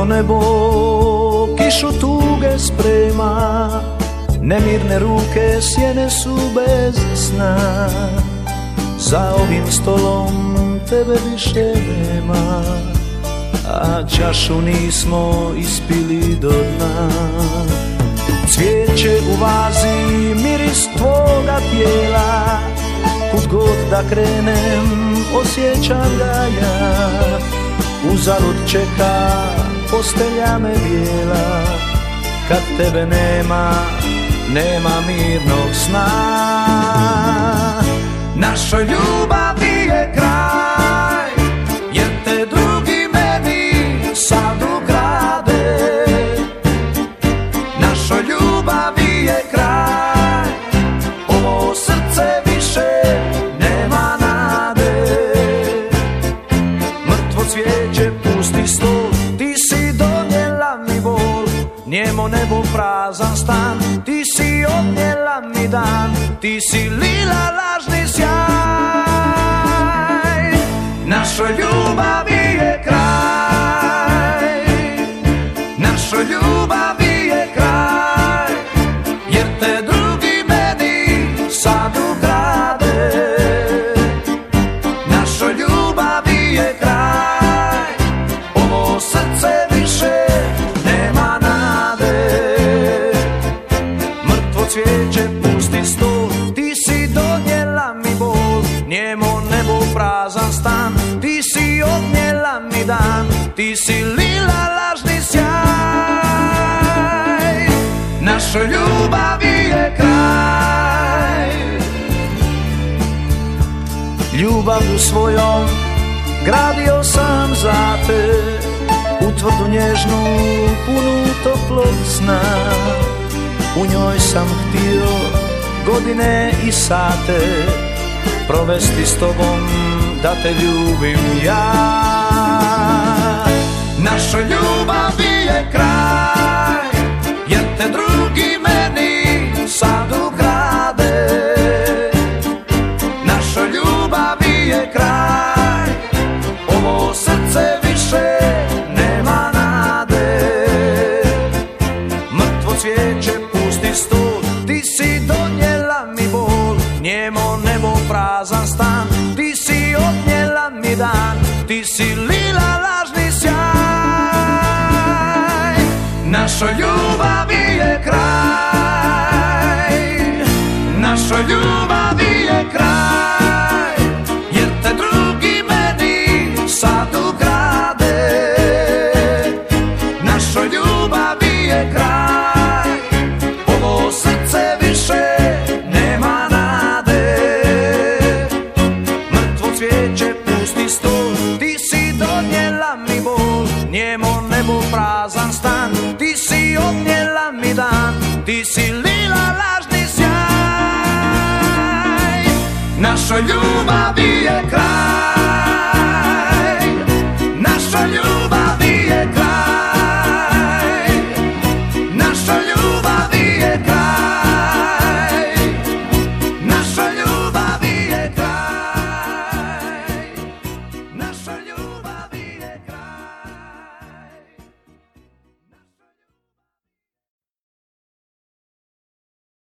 nebo kišu tuge sprema, nemirne ruke sjene su bez sna. Za ovim stolom tebe više nema, a čašu nismo ispili do dna. Cvijeće u vazi, miris tvoga tijela, kud god da krenem osjećam ga ja. Uzalud čeka postelja me bijela, kad tebe nema, nema mirnog sna. Našoj ljubavi je kraj, jer te drugi meni sad ukrade. Našoj ljubavi je kraj, ovo srce više nema nade. Mrtvo cvijeće, pusti stol, ti si donijela mi bol. Nijemo nebo, prazan stan, ti si odnijela mi dan. Ti si lila lažni sjaj. Našoj ljubavi je kraj, našoj ljubavi je kraj, jer te drugi meni sad ukrade. Našoj ljubavi je kraj, ovo srce više nema nade. Mrtvo cvijeće, pusti stol, ti si donijela mi bol. Nijemo nebo, prazan stan, ti si odnijela mi dan. Ti si lila lažni sjaj. Našoj ljubavi je kraj. Ljubavlju svojom gradio sam za te, utvrdu nježnu, punu toplog sna. U njoj sam htio godine i sate provesti s tobom, da te ljubim ja. Našoj ljubavi je kraj, jer te drugi meni sad ukrade. Našoj ljubavi je kraj, ovo srce više nema nade. Mrtvo cvijeće, pusti stol, ti si donijela mi bol. Nijemo nebo, prazan stan, ti si odnijela mi dan. Ti si lila lažni sjaj. Našoj ljubavi je kraj, našoj ljubavi je kraj, jer te drugi meni sad ukrade. Našoj ljubavi je kraj, ovo srce više nema nade. Mrtvo cvijeće, pusti stol, ti si donijela mi bol. Nijemo nebo, prazan stan, ti si odnijela mi dan. Ti si lila lažni sjaj. Našoj ljubavi je kraj, našoj ljubavi